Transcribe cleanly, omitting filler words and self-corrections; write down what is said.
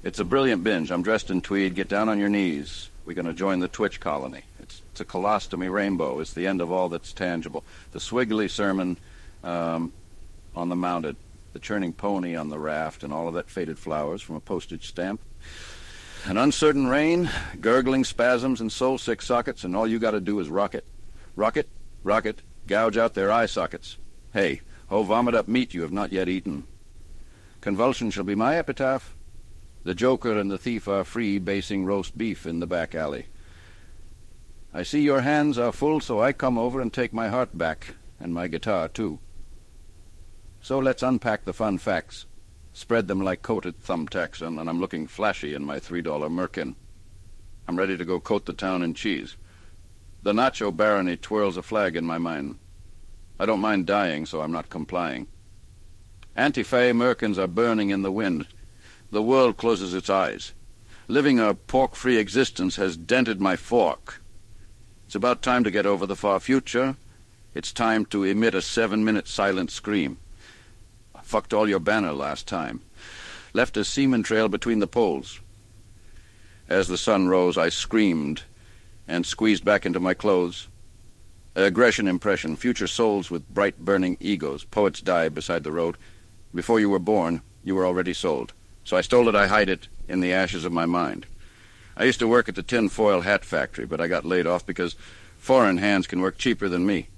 It's a brilliant binge. I'm dressed in tweed. Get down on your knees. We're going to join the Twitch colony. It's a colostomy rainbow. It's the end of all that's tangible. The Swiggly sermon on the mounted, the churning pony on the raft, and all of that faded flowers from a postage stamp. An uncertain rain, gurgling spasms and soul-sick sockets, and all you got to do is rock it. Rock it, rock it, gouge out their eye sockets. Hey, vomit up meat you have not yet eaten. Convulsion shall be my epitaph. The joker and the thief are free, basing roast beef in the back alley. I see your hands are full, so I come over and take my heart back, and my guitar, too. So let's unpack the fun facts, spread them like coated thumbtacks, and I'm looking flashy in my $3 merkin. I'm ready to go coat the town in cheese. The Nacho barony twirls a flag in my mind. I don't mind dying, so I'm not complying. Anti-Fe merkins are burning in the wind. The world closes its eyes. Living a pork-free existence has dented my fork. It's about time to get over the far future. It's time to emit a 7-minute silent scream. I fucked all your banner last time. Left a semen trail between the poles. As the sun rose, I screamed and squeezed back into my clothes. Aggression impression, future souls with bright burning egos. Poets die beside the road. Before you were born, you were already sold. So I stole it, I hide it in the ashes of my mind. I used to work at the tin foil hat factory, but I got laid off because foreign hands can work cheaper than me.